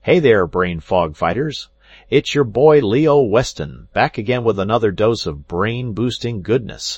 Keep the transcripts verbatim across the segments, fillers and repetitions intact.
Hey there, brain fog fighters. It's your boy Leo Weston, back again with another dose of brain-boosting goodness.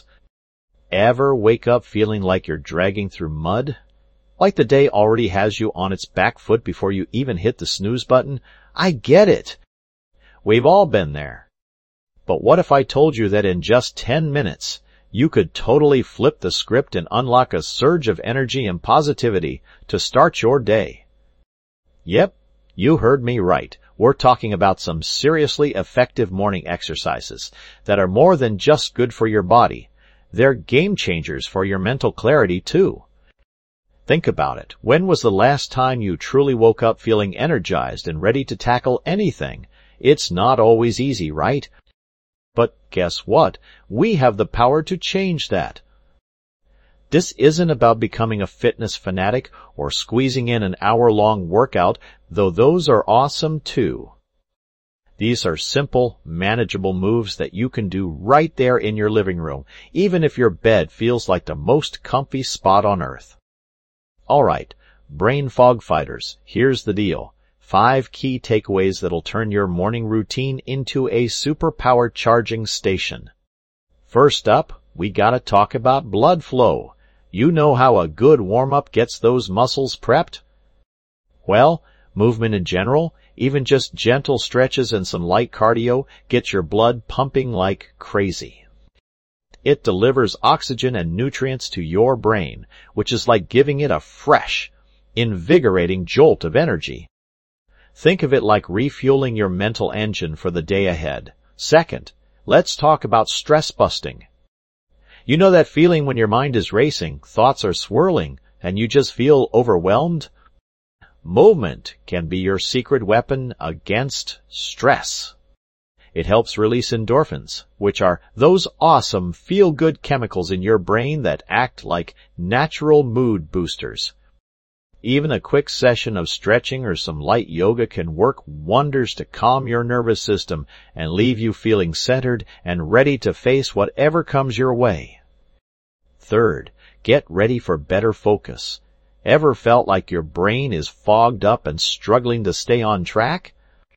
Ever wake up feeling like you're dragging through mud? Like the day already has you on its back foot before you even hit the snooze button? I get it. We've all been there. But what if I told you that in just ten minutes, you could totally flip the script and unlock a surge of energy and positivity to start your day? Yep, you heard me right. We're talking about some seriously effective morning exercises that are more than just good for your body. They're game changers for your mental clarity, too. Think about it. When was the last time you truly woke up feeling energized and ready to tackle anything? It's not always easy, right? But guess what? We have the power to change that. This isn't about becoming a fitness fanatic or squeezing in an hour-long workout, though those are awesome too. These are simple, manageable moves that you can do right there in your living room, even if your bed feels like the most comfy spot on earth. All right, brain fog fighters, here's the deal. Five key takeaways that'll turn your morning routine into a superpower charging station. First up, we gotta talk about blood flow. You know how a good warm-up gets those muscles prepped? Well, movement in general, even just gentle stretches and some light cardio, gets your blood pumping like crazy. It delivers oxygen and nutrients to your brain, which is like giving it a fresh, invigorating jolt of energy. Think of it like refueling your mental engine for the day ahead. Second, let's talk about stress busting. You know that feeling when your mind is racing, thoughts are swirling, and you just feel overwhelmed? Movement can be your secret weapon against stress. It helps release endorphins, which are those awesome feel-good chemicals in your brain that act like natural mood boosters. Even a quick session of stretching or some light yoga can work wonders to calm your nervous system and leave you feeling centered and ready to face whatever comes your way. Third, get ready for better focus. Ever felt like your brain is fogged up and struggling to stay on track?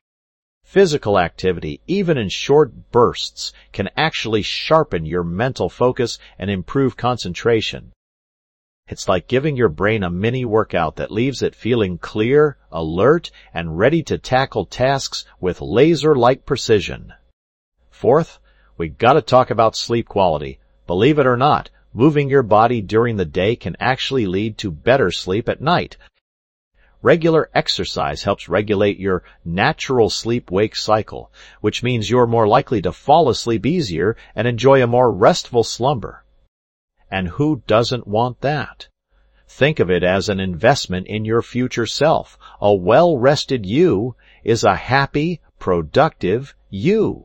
Physical activity, even in short bursts, can actually sharpen your mental focus and improve concentration. It's like giving your brain a mini workout that leaves it feeling clear, alert, and ready to tackle tasks with laser-like precision. Fourth, we gotta talk about sleep quality. Believe it or not, moving your body during the day can actually lead to better sleep at night. Regular exercise helps regulate your natural sleep-wake cycle, which means you're more likely to fall asleep easier and enjoy a more restful slumber. And who doesn't want that? Think of it as an investment in your future self. A well-rested you is a happy, productive you.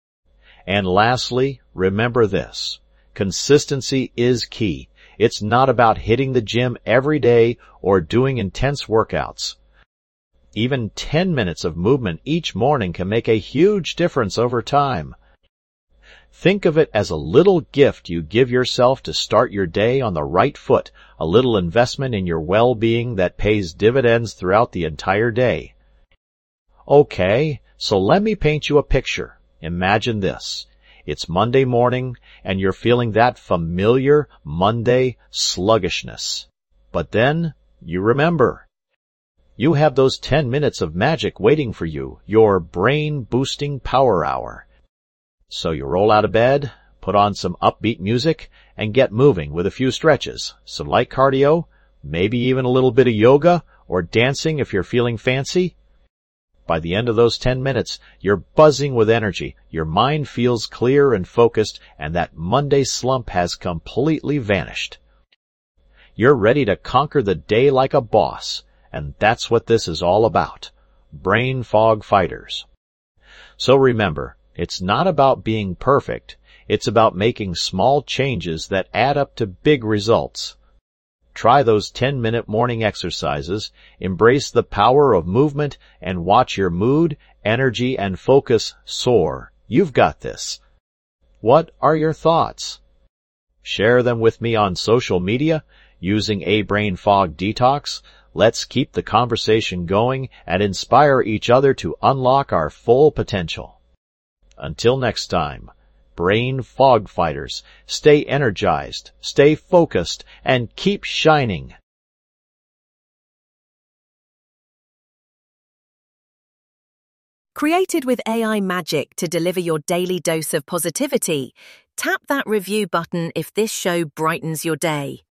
And lastly, remember this. Consistency is key. It's not about hitting the gym every day or doing intense workouts. Even ten minutes of movement each morning can make a huge difference over time. Think of it as a little gift you give yourself to start your day on the right foot, a little investment in your well-being that pays dividends throughout the entire day. Okay, so let me paint you a picture. Imagine this. It's Monday morning, and you're feeling that familiar Monday sluggishness. But then, you remember. You have those ten minutes of magic waiting for you, your brain-boosting power hour. So you roll out of bed, put on some upbeat music, and get moving with a few stretches, some light cardio, maybe even a little bit of yoga, or dancing if you're feeling fancy. By the end of those ten minutes, you're buzzing with energy, your mind feels clear and focused, and that Monday slump has completely vanished. You're ready to conquer the day like a boss, and that's what this is all about. Brain fog fighters. So remember, it's not about being perfect, it's about making small changes that add up to big results. Try those ten-minute morning exercises, embrace the power of movement, and watch your mood, energy, and focus soar. You've got this. What are your thoughts? Share them with me on social media using A Brain Fog Detox, Let's keep the conversation going and inspire each other to unlock our full potential. Until next time, Brain Fog Fighters, stay energized, stay focused, and keep shining. Created with A I magic to deliver your daily dose of positivity, tap that review button if this show brightens your day.